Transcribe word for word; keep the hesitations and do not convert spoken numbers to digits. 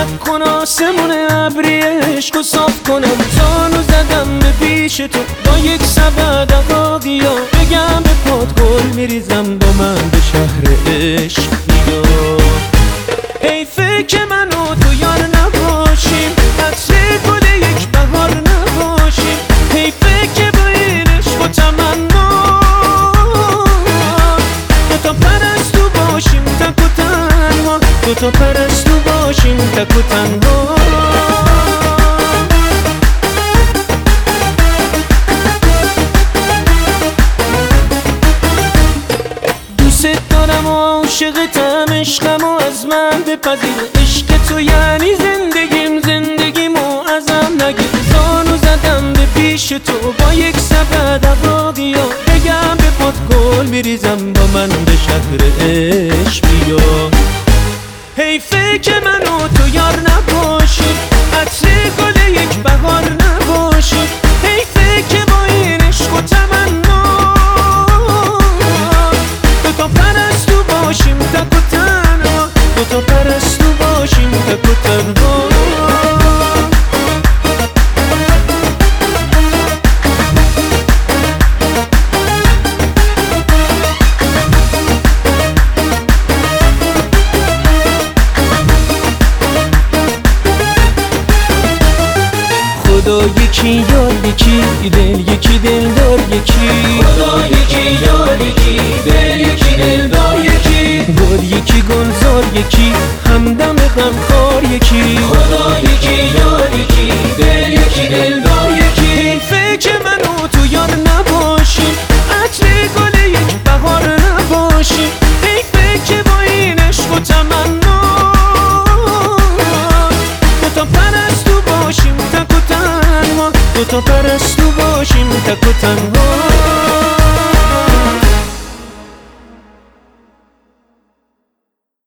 شب کن آسمون ابری عشق و صاف کنم زانو زدم به پیش تو با یک سبد عقاقیا بگم به پات گل میریزم با من به شهر عشق بیا حیفه که من و تو یار نباشیم عطر گل یک بهار نباشیم حیفه که با این عشق و تمنا دوتا پرستو باشیم تک و تنها دوتا پرستو باشیم تک و تنها دوست دارم و عاشقتم عشقم و از من بپذیر عشق تو یعنی زندگیم زندگیمو ازم نگیر زانو زدم به پیش تو با یک سبد عقاقیا بگم به پات گل میریزم با من به شهر عشق بیا حیفه که من و تو یار نباشیم عطر گل یک بهار نباشیم حیفه که با این عشق و تمنا دوتا پرستو باشیم تک و تنها دوتا پرستو باشیم تک و تنها خدا یکی یار یکی دل یکی دلدار یکی خدا یکی یار یکی دل یکی دلدار یکی گل یکی گلزار یکی همدم غمخوار یکی